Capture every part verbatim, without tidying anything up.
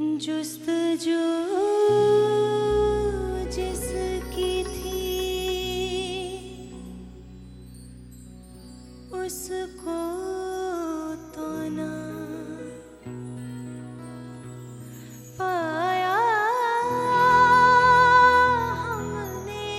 जुस्तजू जिसकी थी उसको तो ना पाया हमने।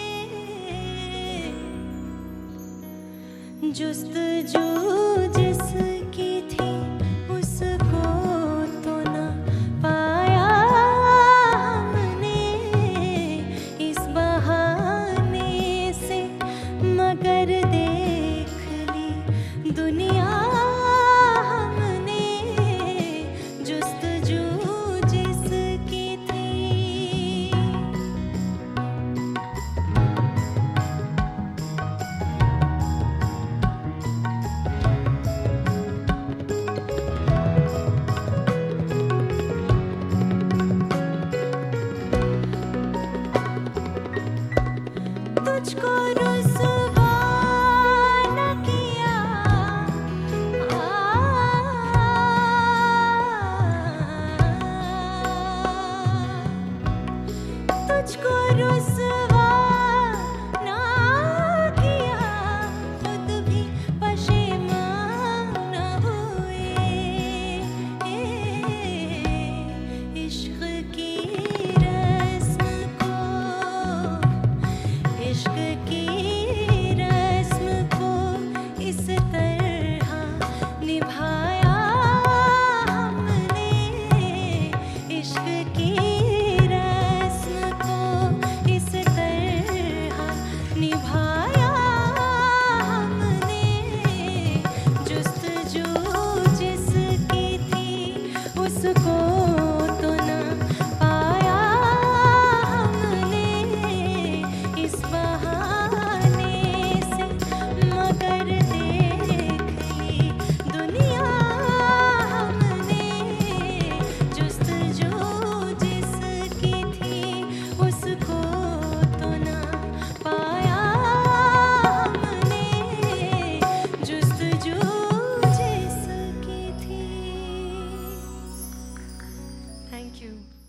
जुस्तजू जिसकी थी उसको तो ना पाया हमने इस बहाने से, मगर देख ली दुनिया हमने। जुस्तजू जिसकी थी तुझको रुसवा न किया, तुझको रुसवा न किया, खुद भी पशेमान न हुए। इश्क की रस्म को, इश्क की रस्म को इस तरह निभाया हमने। इश्क की रस्म को इस तरह निभाया हमने। जुस्तजू जिसकी थी उसको तो ना पाया हमने इस बहाने से, मगर देख ली दुनिया हमने। जुस्तजू जिसकी थी उसको तो ना पाया हमने। जुस्तजू जिसकी थी। Thank you.